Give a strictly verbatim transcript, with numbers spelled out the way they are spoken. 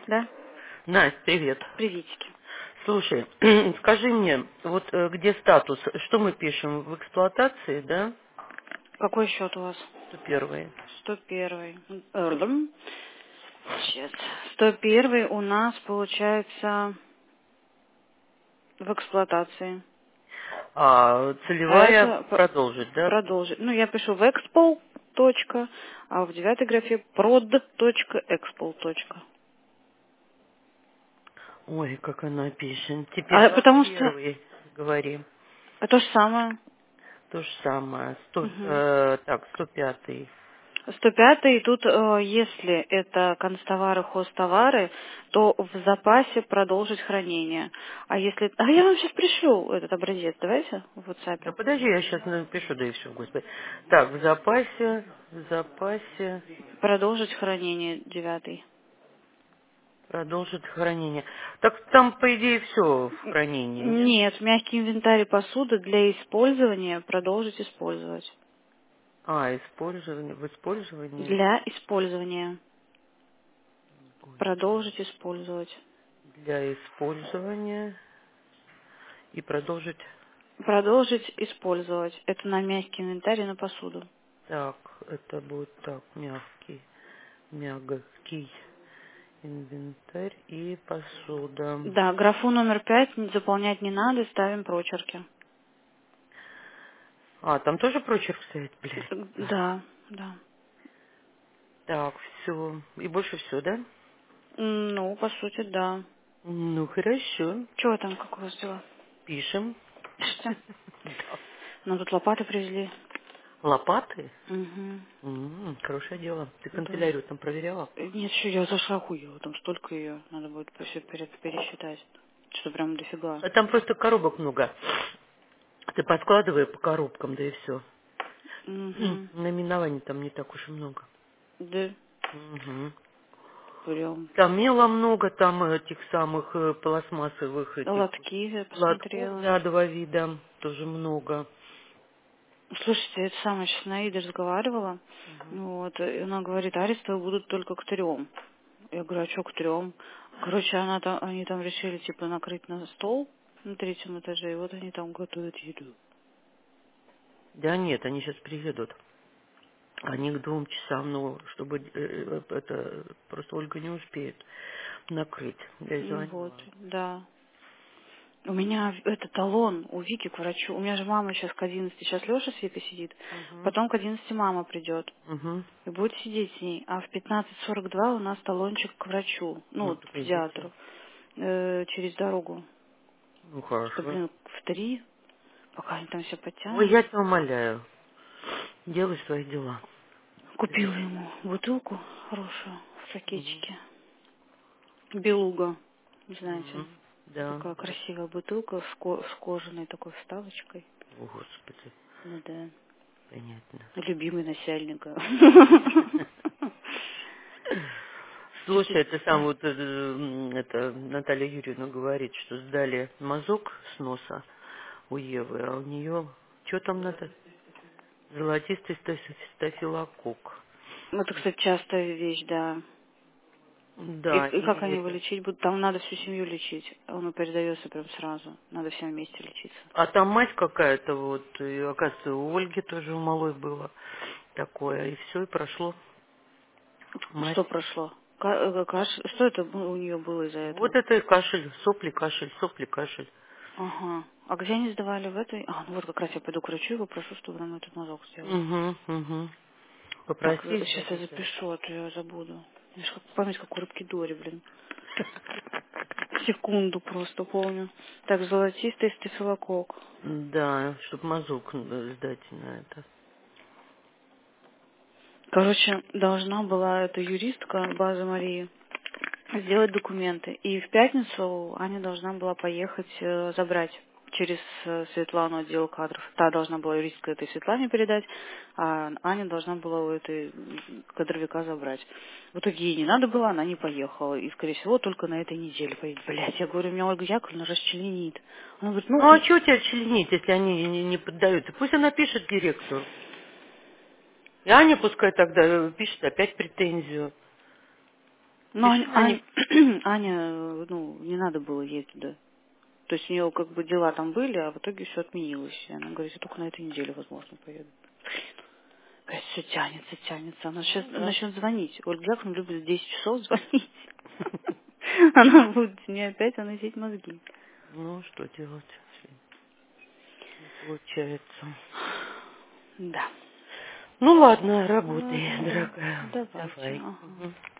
Да? Настя, привет. Приветики. Слушай, скажи мне, вот э, где статус? Что мы пишем? В эксплуатации, да? Какой счет у вас? сто первый. сто один. Эрдом. Сейчас. сто один у нас получается в эксплуатации. А А целевая это п- продолжить, да? продолжить. Ну, я пишу в экспол. Точка, а в девятой графе прод. Экспол. Точка. Ой, как она пишет. Теперь А сто потому что первый говори. а то же самое. То же самое. сто, Угу. э, так, сто пятый. сто пятый, тут, э, если это констовары, хозтовары, то в запасе продолжить хранение. А если... А я вам сейчас пришлю этот образец, давайте, в Да WhatsApp. подожди, я сейчас напишу, да и все, господи. Так, в запасе, в запасе Продолжить хранение, девятый. продолжит хранение. Так там, по идее, все в хранении, нет? Нет, мягкий инвентарь посуды для использования продолжить использовать. А, использование, в использовании. Для использования. Ой, Продолжить использовать. для использования и продолжить. Продолжить использовать. Это на мягкий инвентарь и на посуду. Так, это будет так, мягкий, мягкий инвентарь и посуда. Да, графу номер пять заполнять не надо, ставим прочерки. А, там тоже прочерк стоит, блядь. Да, да. Так, все. И больше все, да? М, Ну, по сути, да. Ну, хорошо. Чего там, как у вас дела? Пишем. Пишите. Да. Нам тут лопаты привезли. Лопаты? Угу. М, хорошее дело. Ты Да. канцелярию там проверяла? Э, Нет, еще я зашла хуево, там столько ее. Надо будет все пересчитать. Что прям дофига. А там просто коробок много. Ты подкладывай по коробкам, да и все. Угу. Наименований там не так уж и много. Да, Мгм. прям. Там мела много, там этих самых э, пластмассовых этих вот Лотки я лотков, посмотрела. да, два вида, тоже много. Слушайте, это самое, сейчас Наида разговаривала. Мгм. Вот, и она говорит, аресты будут только к трем. Я говорю, а что к трем? Короче, она там, они там решили, типа, накрыть на стол на третьем этаже, и вот они там готовят еду. Да нет, они сейчас приедут. Они к двум часам, ну, чтобы э, э, это просто Ольга не успеет накрыть. Я ей Ну вот, звонила. да. У меня это талон у Вики к врачу. У меня же мама сейчас к одиннадцати, сейчас Леша с Викой сидит. Угу. Потом к одиннадцати мама придет Угу. и будет сидеть с ней. А в пятнадцать сорок два у нас талончик к врачу, ну, Ну, вот, к так идите. педиатру, э, через дорогу. Ну, Что, хорошо. блин, в три, пока они там все Ой, подтянут. я тебя умоляю. Делай свои дела. Купила ему бутылку хорошую в Угу. пакетике. Белуга, знаете. Мгм. Да, Такая да. красивая бутылка с, ко- с кожаной такой вставочкой. О, Господи, Ну да. понятно. Любимый начальника. Что-то, Слушай, это сам да. вот э, м, это Наталья Юрьевна говорит, что сдали мазок с носа у Евы, а у нее что там надо? Золотистый стаф- стафилококк. Это, кстати, частая вещь, да. И, Да, и как они и его лечить будут? Там надо всю семью лечить. Он передается прям сразу. Надо всем вместе лечиться. а там мать какая-то вот, и, оказывается, у Ольги тоже у малой было такое, и все, и прошло. Мать. Что прошло? Ка- э, каш- Что это бу- у нее было из-за Вот этого? это и кашель, сопли, кашель, сопли, кашель. Ага. А где они сдавали в этой? А, ну вот как раз я пойду к врачу и попрошу, чтобы нам этот мазок сделали. Угу, угу. Так, Попроси сейчас сдать я это. запишу, а то я забуду. Я ж как память, как у рыбки Дори, блин. Секунду просто помню. Так, золотистый стафилококк. Да, чтобы мазок э, сдать на это. Короче, должна была эта юристка, база Марии, сделать документы. И в пятницу Аня должна была поехать э, забрать через э, Светлану отдел кадров. Та должна была юристка этой Светлане передать, а Аня должна была у этой м, кадровика забрать. В итоге ей не надо было, она не поехала. И, скорее всего, только на этой неделе поедет. Блять, я говорю, меня Ольга Яковлевна расчленит. Она говорит, ну, Ну а что тебя членить, если они не, не поддаются? Пусть она пишет директору. И Аня пускай тогда э, пишет опять претензию. Но Аня, Аня, Аня, ну, не надо было ей туда. То есть у нее как бы дела там были, а в итоге все отменилось. И она говорит, я только на этой неделе, возможно, поеду. Говорит, все тянется, тянется. Она сейчас да. начнет звонить. Ольга Яковлевна любит в десять часов звонить. Она будет мне опять выносить мозги. Ну, что делать? Не получается. Да. Ну ладно, работай, дорогая. Давайте. Давай. Ага.